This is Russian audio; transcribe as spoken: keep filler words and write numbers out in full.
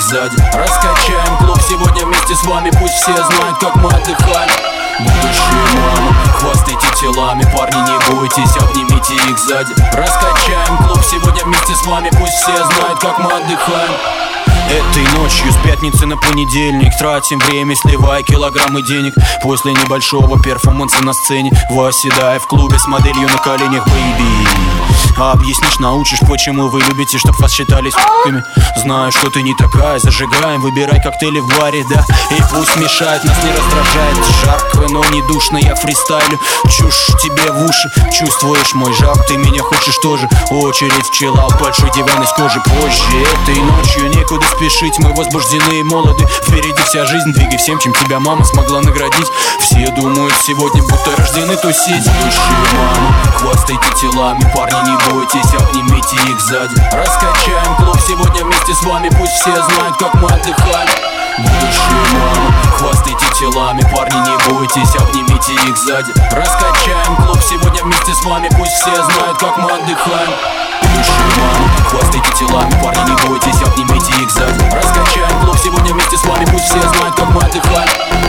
сзади. Раскачаем клуб сегодня вместе с вами, пусть все знают, как мы отдыхаем. Будущие мамы, хвастайте телами, парни, не бойтесь, обнимите их сзади. Раскачаем клуб сегодня вместе с вами, пусть все знают, как мы отдыхаем. Этой ночью с пятницы на понедельник тратим время, сливая килограммы денег. После небольшого перформанса на сцене, восседая в клубе с моделью на коленях, бэйби. А объяснишь, научишь, почему вы любите, чтоб вас считали с***ками. Знаю, что ты не такая, зажигаем, выбирай коктейли в баре, да. И пусть мешает, нас не раздражает. Жарко, но не душно, я фристайлю. Чушь тебе в уши, чувствуешь мой жар, ты меня хочешь тоже. Очередь в чиллаут, большой диван из кожи. Позже этой ночью некуда спешить, мы возбуждены и молоды. Впереди вся жизнь, двигай всем, чем тебя мама смогла наградить. Все думают сегодня, будто рождены тусить. Будущие мамы, хвастайте телами, парни, не бойтесь, обнимите их сзади. Раскачаем клуб сегодня вместе с вами, пусть все знают, как мы отдыхаем. Будущие мамы, хвастайте телами, парни, не бойтесь, обнимите их сзади. Раскачаем клуб сегодня вместе с вами, пусть все знают, как мы отдыхаем. Будущие мамы, хвастайте телами, парни, не бойтесь, обнимите их сзади. Раскачаем клуб сегодня вместе с вами, пусть все знают, как мы отдыхаем.